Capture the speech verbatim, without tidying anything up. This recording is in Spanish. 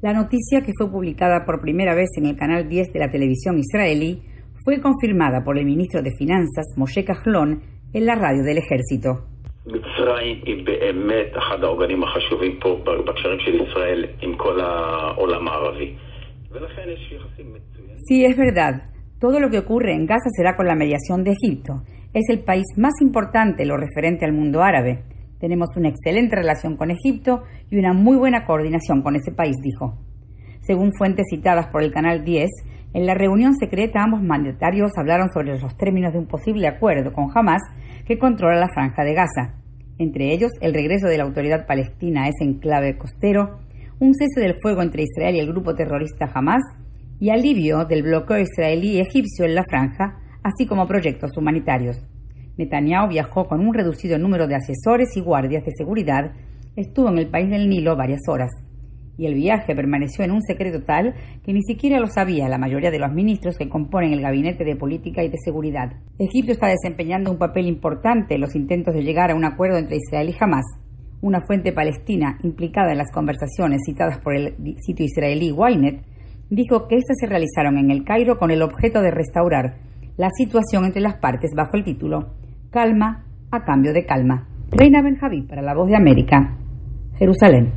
La noticia, que fue publicada por primera vez en el canal diez de la televisión israelí, fue confirmada por el ministro de Finanzas, Moshe Kahlon, en la radio del ejército. Sí, es verdad. Todo lo que ocurre en Gaza será con la mediación de Egipto. Es el país más importante en lo referente al mundo árabe. Tenemos una excelente relación con Egipto y una muy buena coordinación con ese país, dijo. Según fuentes citadas por el canal diez, en la reunión secreta ambos mandatarios hablaron sobre los términos de un posible acuerdo con Hamás que controla la franja de Gaza. Entre ellos, el regreso de la autoridad palestina a ese enclave costero, un cese del fuego entre Israel y el grupo terrorista Hamás y alivio del bloqueo israelí y egipcio en la franja, así como proyectos humanitarios. Netanyahu viajó con un reducido número de asesores y guardias de seguridad, estuvo en el país del Nilo varias horas. Y el viaje permaneció en un secreto tal que ni siquiera lo sabía la mayoría de los ministros que componen el Gabinete de Política y de Seguridad. Egipto está desempeñando un papel importante en los intentos de llegar a un acuerdo entre Israel y Hamás. Una fuente palestina implicada en las conversaciones citadas por el sitio israelí Ynet dijo que éstas se realizaron en el Cairo con el objeto de restaurar la situación entre las partes bajo el título Calma a cambio de calma. Reina Ben Javid para La Voz de América, Jerusalén.